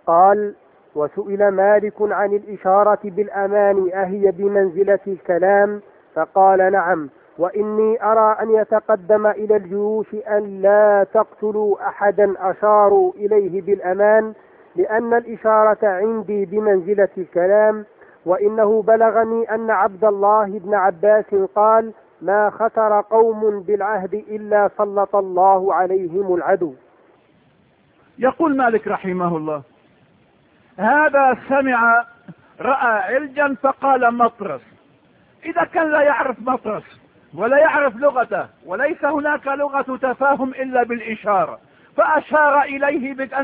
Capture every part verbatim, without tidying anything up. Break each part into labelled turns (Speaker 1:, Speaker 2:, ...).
Speaker 1: قال: وسئل مالك عن الإشارة بالأمان أهي بمنزلة الكلام؟ فقال: نعم، وإني أرى أن يتقدم إلى الجيوش أن لا تقتلوا أحدا أشاروا إليه بالأمان، لأن الإشارة عندي بمنزلة الكلام. وإنه بلغني أن عبد الله بن عباس قال: ما خطر قوم بالعهد إلا سلط الله عليهم العدو.
Speaker 2: يقول مالك رحمه الله: هذا سمع رأى علجا فقال مطرس. إذا كان لا يعرف مطرس ولا يعرف لغته وليس هناك لغة تفاهم إلا بالإشارة، فأشار إليه بأن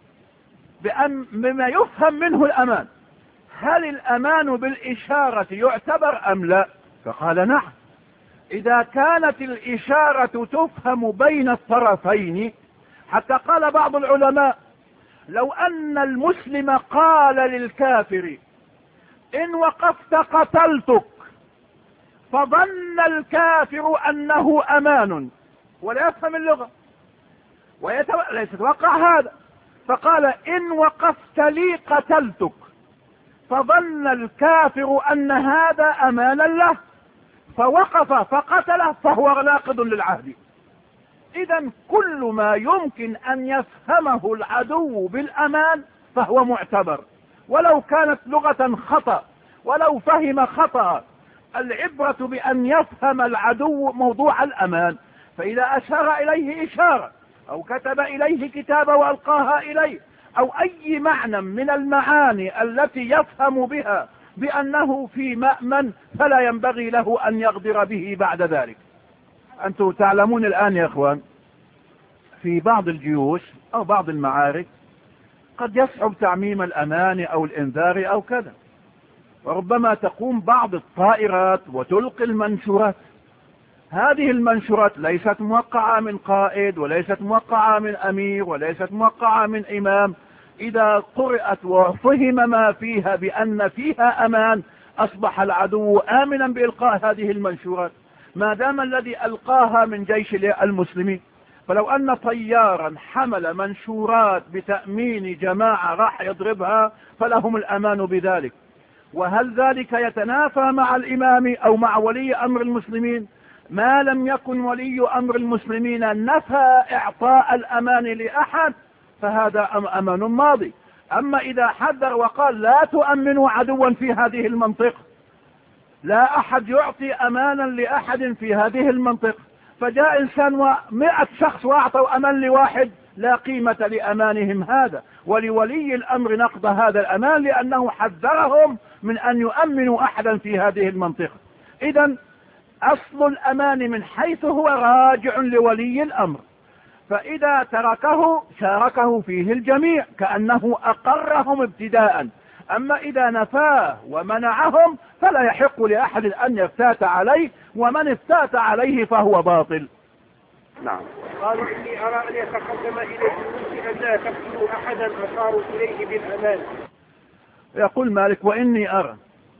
Speaker 2: بأن مما يفهم منه الأمان، هل الأمان بالإشارة يعتبر أم لا؟ فقال: نعم، إذا كانت الإشارة تفهم بين الطرفين. حتى قال بعض العلماء: لو أن المسلم قال للكافر: إن وقفت قتلتك، فظن الكافر أنه أمان ولا يفهم اللغة وليس يتوقع هذا، فقال: إن وقفت لي قتلتك، فظن الكافر أن هذا أمانا له، فوقف فقتله، فهو ناقض للعهد. إذا كل ما يمكن أن يفهمه العدو بالأمان فهو معتبر، ولو كانت لغة خطأ، ولو فهم خطأ. العبرة بأن يفهم العدو موضوع الأمان. فإذا أشار إليه إشارة أو كتب إليه كتابة وألقاها إليه أو أي معنى من المعاني التي يفهم بها بأنه في مأمن، فلا ينبغي له أن يغدر به بعد ذلك. أنتم تعلمون الآن يا أخوان، في بعض الجيوش أو بعض المعارك قد يصعب تعميم الأمان أو الإنذار أو كذا، وربما تقوم بعض الطائرات وتلقي المنشورات. هذه المنشورات ليست موقعة من قائد وليست موقعة من أمير وليست موقعة من إمام. إذا قرأت وفهم ما فيها بأن فيها أمان، أصبح العدو آمنا بإلقاء هذه المنشورات ما دام الذي ألقاها من جيش المسلمين. فلو أن طيارا حمل منشورات بتأمين جماعة راح يضربها، فلهم الأمان بذلك. وهل ذلك يتنافى مع الإمام أو مع ولي أمر المسلمين؟ ما لم يكن ولي أمر المسلمين نفى إعطاء الأمان لأحد فهذا أمان ماضي. أما إذا حذر وقال: لا تؤمنوا عدوا في هذه المنطقة، لا أحد يعطي أمانا لأحد في هذه المنطقة، فجاء إنسان ومئة شخص وأعطوا أمان لواحد، لا قيمة لأمانهم هذا، ولولي الأمر نقض هذا الأمان لأنه حذرهم من أن يؤمنوا أحدا في هذه المنطقة. إذن أصل الأمان من حيث هو راجع لولي الأمر، فإذا تركه شاركه فيه الجميع كأنه أقرهم ابتداء. أما إذا نفاه ومنعهم فلا يحق لأحد أن يفتات عليه، ومن افتات عليه فهو باطل.
Speaker 1: نعم. قال: إني أرى أن يتقدم إليه أن لا تقتلوا أحدا أشاروا إليه بالأمان.
Speaker 2: يقول مالك: وإني أرى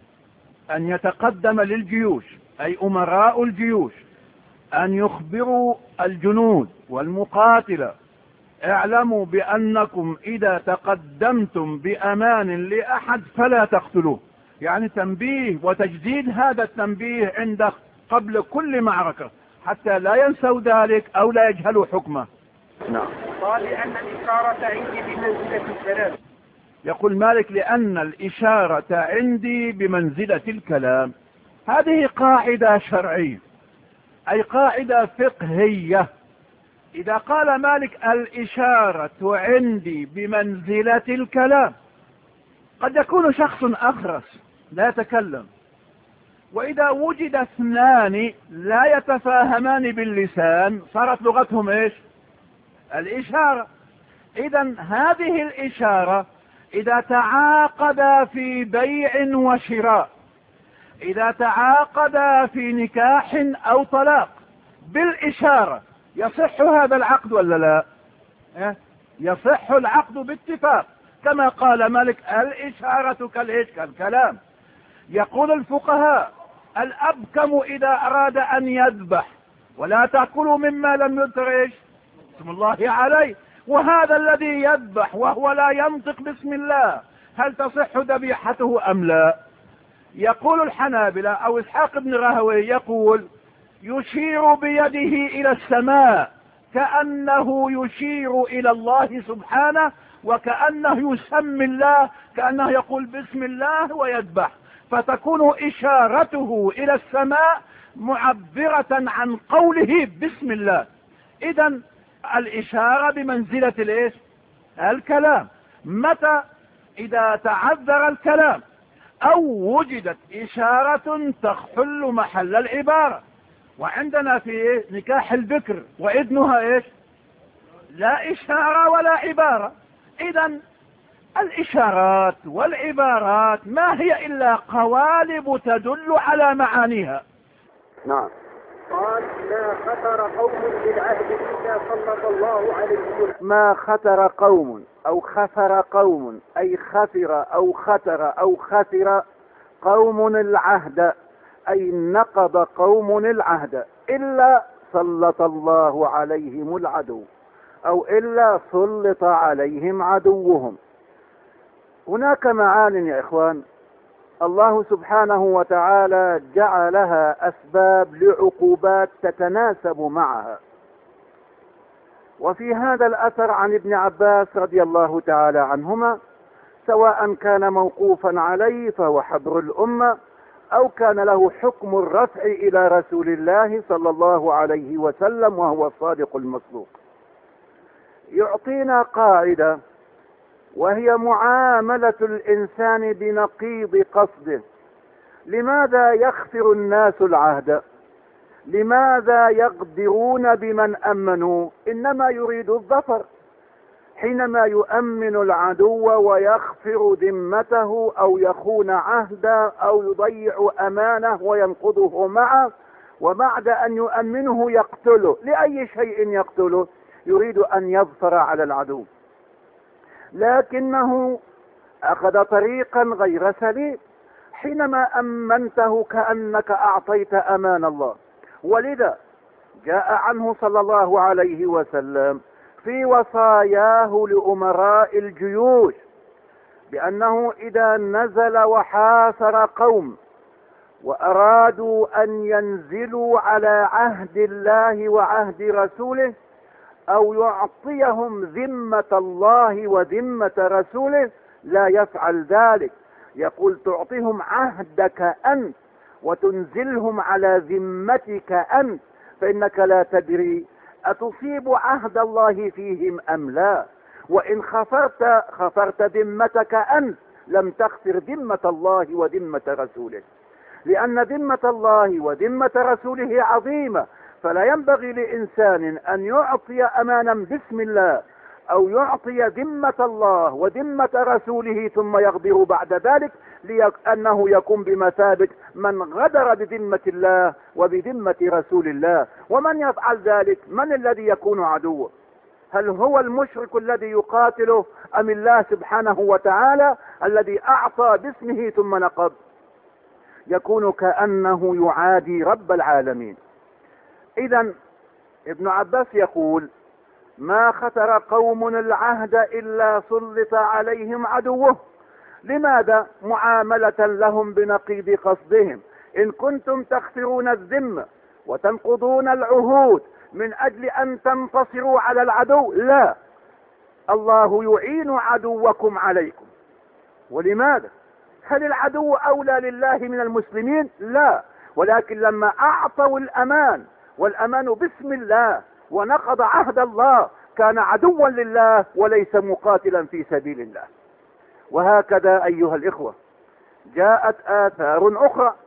Speaker 2: أن يتقدم للجيوش أي أمراء الجيوش أن يخبروا الجنود والمقاتلة: اعلموا بأنكم إذا تقدمتم بأمان لأحد فلا تقتلوه. يعني تنبيه وتجديد هذا التنبيه عند قبل كل معركة حتى لا ينسوا ذلك أو لا يجهلوا حكمه.
Speaker 1: نعم. قال: لأن الإشارة عندي بمنزلة الكلام.
Speaker 2: يقول مالك: لأن الإشارة عندي بمنزلة الكلام. هذه قاعدة شرعية أي قاعدة فقهية. إذا قال مالك الإشارة عندي بمنزلة الكلام، قد يكون شخص أخرس لا يتكلم، وإذا وجد اثنان لا يتفاهمان باللسان صارت لغتهم إيش؟ الإشارة. إذن هذه الإشارة إذا تعاقدا في بيع وشراء، إذا تعاقدا في نكاح أو طلاق بالإشارة، يصح هذا العقد ولا لا؟ يصح العقد باتفاق، كما قال مالك: الإشارة كالإيش؟ كالكلام. يقول الفقهاء: الأبكم إذا أراد أن يذبح: ولا تأكلوا مما لم يذكر إيش؟ اسم الله عليه. وهذا الذي يذبح وهو لا ينطق بسم الله هل تصح ذبيحته أم لا؟ يقول الحنابلة أو إسحاق بن راهويه يقول يشير بيده إلى السماء كأنه يشير إلى الله سبحانه، وكأنه يسمي الله، كأنه يقول بسم الله ويذبح، فتكون إشارته إلى السماء معبرة عن قوله بسم الله. إذن الإشارة بمنزلة الإيش؟ الكلام. متى؟ إذا تعذر الكلام أو وجدت إشارة تحل محل العبارة. وعندنا في نكاح البكر وإذنها إيش؟ لا إشارة ولا عبارة. إذن الإشارات والعبارات ما هي إلا قوالب تدل على معانيها.
Speaker 1: نعم. قال ما خطر قوم بالعهد إلا سلط الله عليهم. ما خطر قوم أو خسر قوم أي خسر أو خسر أو خسر قوم العهد أي نقض قوم العهد إلا سلط الله عليهم العدو أو إلا سلط عليهم عدوهم. هناك معان يا إخوان الله سبحانه وتعالى جعلها أسباب لعقوبات تتناسب معها. وفي هذا الأثر عن ابن عباس رضي الله تعالى عنهما سواء كان موقوفا عليه فهو حبر الأمة أو كان له حكم الرفع إلى رسول الله صلى الله عليه وسلم وهو الصادق المصدوق، يعطينا قاعدة وهي معاملة الإنسان بنقيض قصده. لماذا يخسر الناس العهد؟ لماذا يغدرون بمن أمنوا؟ إنما يريد الظفر. حينما يؤمن العدو ويخفر ذمته أو يخون عهده أو يضيع أمانه وينقضه معه، وبعد أن يؤمنه يقتله. لأي شيء يقتله؟ يريد أن يظفر على العدو، لكنه أخذ طريقا غير سليم. حينما أمنته كأنك أعطيت أمان الله. ولذا جاء عنه صلى الله عليه وسلم في وصاياه لأمراء الجيوش بأنه إذا نزل وحاصر قوم وأرادوا أن ينزلوا على عهد الله وعهد رسوله أو يعطيهم ذمة الله وذمة رسوله لا يفعل ذلك. يقول تعطيهم عهدك أنت وتنزلهم على ذمتك أنت، فإنك لا تدري أتصيب عهد الله فيهم أم لا. وإن خفرت خفرت ذمتك أنت، لم تخفر ذمة الله وذمة رسوله، لأن ذمة الله وذمة رسوله عظيمة. فلا ينبغي لإنسان أن يعطي أمانا باسم الله أو يعطي ذمة الله وذمة رسوله ثم يغدر بعد ذلك، لأنه يكون بمثابة من غدر بذمة الله وبذمة رسول الله. ومن يفعل ذلك من الذي يكون عدوه؟ هل هو المشرك الذي يقاتله أم الله سبحانه وتعالى الذي أعطى باسمه ثم نقض؟ يكون كأنه يعادي رب العالمين. إذن ابن عباس يقول ما خسر قوم العهد إلا سلط عليهم عدوه. لماذا؟ معاملة لهم بنقيض قصدهم. إن كنتم تخسرون الذمة وتنقضون العهود من أجل أن تنتصروا على العدو، لا، الله يعين عدوكم عليكم. ولماذا؟ هل العدو أولى لله من المسلمين؟ لا، ولكن لما أعطوا الأمان والأمان باسم الله ونقض عهد الله كان عدوا لله وليس مقاتلا في سبيل الله. وهكذا أيها الإخوة جاءت آثار أخرى.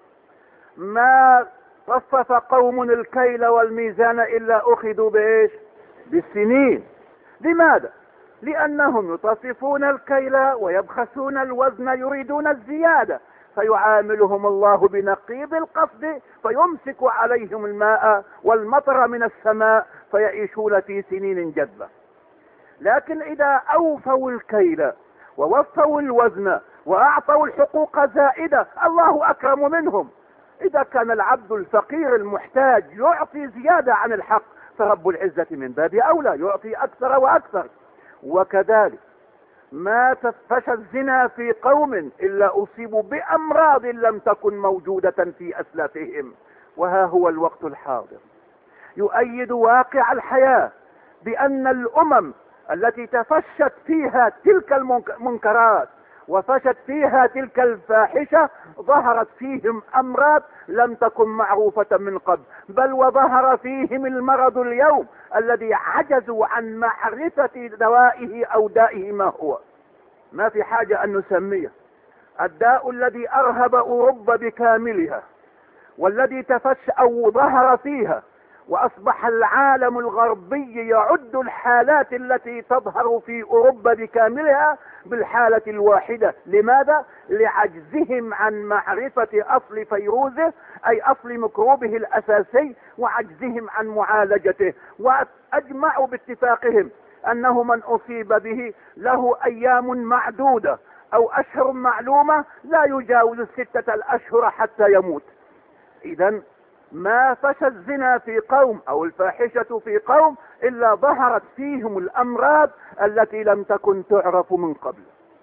Speaker 1: ما صفف قوم الكيل والميزان إلا أخذوا بإيش؟ بالسنين. لماذا؟ لأنهم يطففون الكيل ويبخسون الوزن، يريدون الزيادة، فيعاملهم الله بنقيض القصد فيمسك عليهم الماء والمطر من السماء فيعيشون في سنين جذبة. لكن إذا أوفوا الكيل ووفوا الوزن وأعطوا الحقوق زائدة الله أكرم منهم. إذا كان العبد الفقير المحتاج يعطي زيادة عن الحق
Speaker 3: فرب العزة من باب أولى يعطي أكثر وأكثر. وكذلك ما تفشى الزنا في قوم إلا أصيبوا بأمراض لم تكن موجودة في أسلافهم. وها هو الوقت الحاضر يؤيد واقع الحياة بأن الأمم التي تفشت فيها تلك المنكرات وفشت فيها تلك الفاحشة ظهرت فيهم أمراض لم تكن معروفة من قبل، بل وظهر فيهم المرض اليوم الذي عجزوا عن معرفة دوائه أو دائه ما هو. ما في حاجة أن نسميه. الداء الذي أرهب أوروبا بكاملها والذي تفشى أو ظهر فيها وأصبح العالم الغربي يعد الحالات التي تظهر في أوروبا بكاملها بالحالة الواحدة. لماذا؟ لعجزهم عن معرفة أصل فيروزه أي أصل ميكروبه الأساسي وعجزهم عن معالجته. وأجمعوا باتفاقهم أنه من أصيب به له أيام معدودة أو أشهر معلومة لا يجاوز ستة الأشهر حتى يموت. إذن ما فشى الزنا في قوم أو الفاحشة في قوم إلا ظهرت فيهم الأمراض التي لم تكن تعرف من قبل.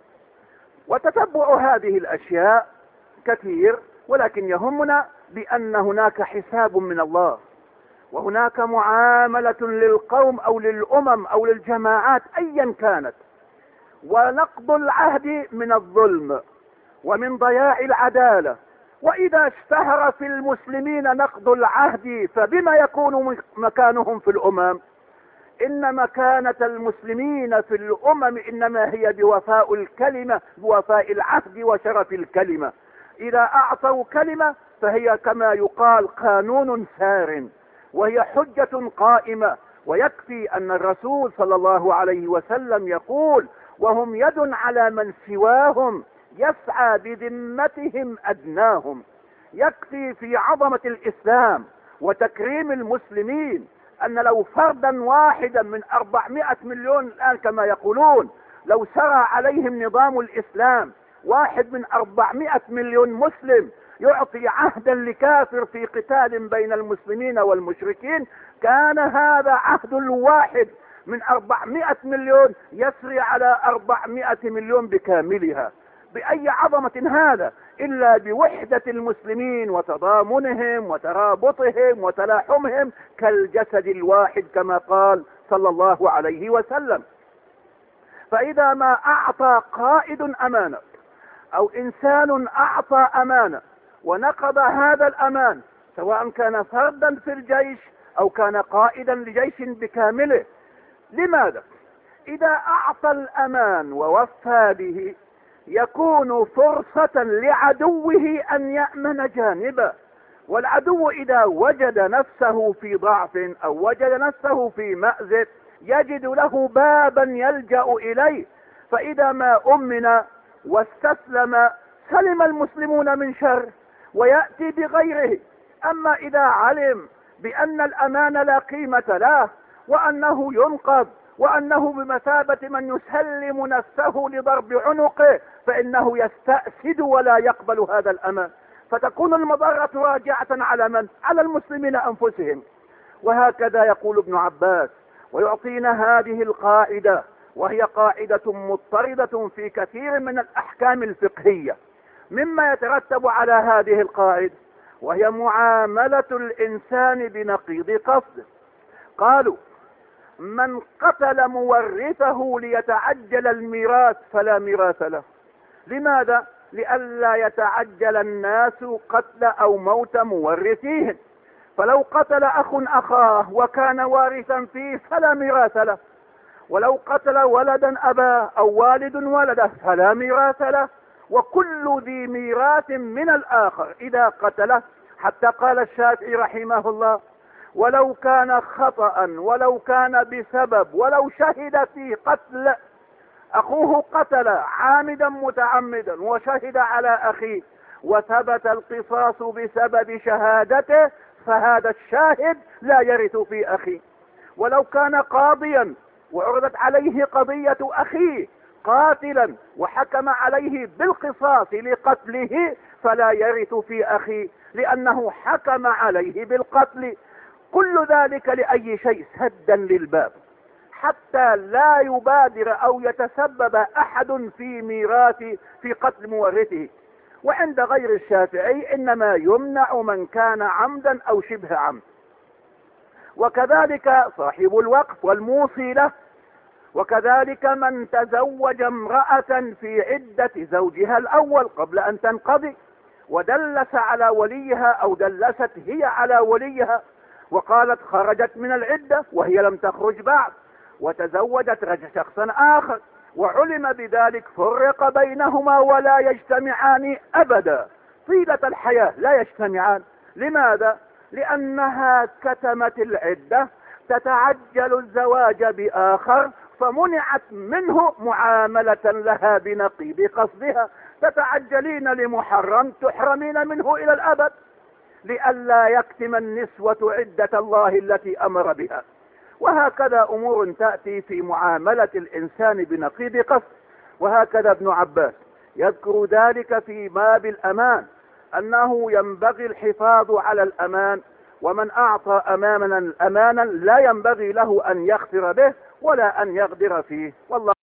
Speaker 3: وتتبع هذه الأشياء كثير، ولكن يهمنا بأن هناك حساب من الله وهناك معاملة للقوم أو للأمم أو للجماعات أيا كانت. ونقض العهد من الظلم ومن ضياع العدالة. وإذا اشتهر في المسلمين نقض العهد فبما يكون مكانهم في الأمم؟ إن مكانة المسلمين في الأمم إنما هي بوفاء الكلمة، بوفاء العهد وشرف الكلمة. إذا أعطوا كلمة فهي كما يقال قانون سار وهي حجة قائمة. ويكفي أن الرسول صلى الله عليه وسلم يقول: وهم يد على من سواهم يسعى بذمتهم أدناهم. يكفي في عظمة الإسلام وتكريم المسلمين أن لو فردا واحدا من أربعمائة مليون الآن كما يقولون لو سرى عليهم نظام الإسلام واحد من أربعمائة مليون مسلم يعطي عهدا لكافر في قتال بين المسلمين والمشركين، كان هذا عهد الواحد من أربعمائة مليون يسري على أربعمائة مليون بكاملها. بأي عظمة هذا إلا بوحدة المسلمين وتضامنهم وترابطهم وتلاحمهم كالجسد الواحد كما قال صلى الله عليه وسلم. فإذا ما أعطى قائد أمانة أو إنسان أعطى أمانة ونقض هذا الأمان، سواء كان فردا في الجيش أو كان قائدا لجيش بكامله، لماذا؟ إذا أعطى الأمان ووفى به يكون فرصة لعدوه أن يأمن جانبه. والعدو إذا وجد نفسه في ضعف أو وجد نفسه في مأزق يجد له بابا يلجأ إليه. فإذا ما أمن واستسلم سلم المسلمون من شر ويأتي بغيره. أما إذا علم بأن الأمان لا قيمة له وأنه ينقض وأنه بمثابة من يسلم نفسه لضرب عنقه فإنه يستأسد ولا يقبل هذا الأمان، فتكون المضرة راجعة على من؟ على المسلمين أنفسهم. وهكذا يقول ابن عباس ويعطينا هذه القاعدة، وهي قاعدة مضطردة في كثير من الأحكام الفقهية. مما يترتب على هذه القاعدة وهي معاملة الإنسان بنقيض قصده. قالوا: من قتل مورثه ليتعجل الميراث فلا ميراث له. لماذا؟ لئلا يتعجل الناس قتل أو موت مورثيهم. فلو قتل أخ أخاه وكان وارثا فيه فلا ميراث له، ولو قتل ولدا أباه أو والد ولده فلا ميراث له، وكل ذي ميراث من الآخر إذا قتله. حتى قال الشافعي رحمه الله: ولو كان خطأ ولو كان بسبب ولو شهد في قتل أخوه قتل عامدا متعمدا وشهد على أخيه وثبت القصاص بسبب شهادته فهذا الشاهد لا يرث في أخيه. ولو كان قاضيا وعرضت عليه قضية أخيه قاتلا وحكم عليه بالقصاص لقتله فلا يرث في أخيه لأنه حكم عليه بالقتل. كل ذلك لأي شيء؟ سدا للباب حتى لا يبادر او يتسبب احد في ميراث في قتل مورثه. وعند غير الشافعي انما يمنع من كان عمدا او شبه عمد. وكذلك صاحب الوقف والموصي له، وكذلك من تزوج امرأة في عدة زوجها الاول قبل ان تنقضي ودلس على وليها او دلست هي على وليها وقالت خرجت من العدة وهي لم تخرج بعد وتزوجت شخصا اخر وعلم بذلك، فرق بينهما ولا يجتمعان ابدا طيلة الحياة، لا يجتمعان. لماذا؟ لانها كتمت العدة، تتعجل الزواج باخر فمنعت منه معاملة لها بنقيض قصدها. تتعجلين لمحرم تحرمين منه الى الابد، لئلا يكتم النسوة عدة الله التي امر بها. وهكذا امور تأتي في معاملة الانسان بنقيض قصد. وهكذا ابن عباس يذكر ذلك في باب الامان، انه ينبغي الحفاظ على الامان، ومن اعطى امانا امانا لا ينبغي له ان يخسر به ولا ان يغدر فيه. والله